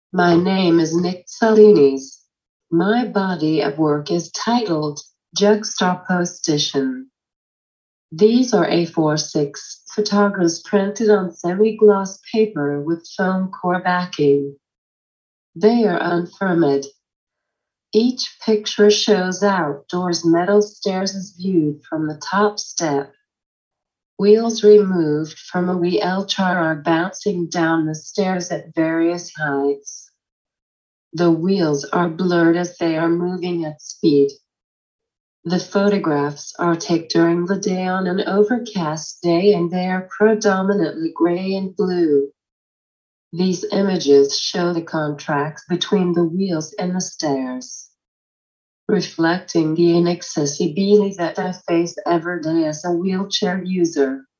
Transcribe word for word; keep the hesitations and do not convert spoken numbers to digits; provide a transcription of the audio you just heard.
My name is Nick Salinas. My body of work is titled Juxtaposition. These are A four six photographs printed on semi-gloss paper with foam core backing. They are unfirmed. Each picture shows outdoors metal stairs as viewed from the top step. Wheels removed from a wheelchair are bouncing down the stairs at various heights. The wheels are blurred as they are moving at speed. The photographs are taken during the day on an overcast day and they are predominantly gray and blue. These images show the contrast between the wheels and the stairs, reflecting the inaccessibility that I face every day as a wheelchair user.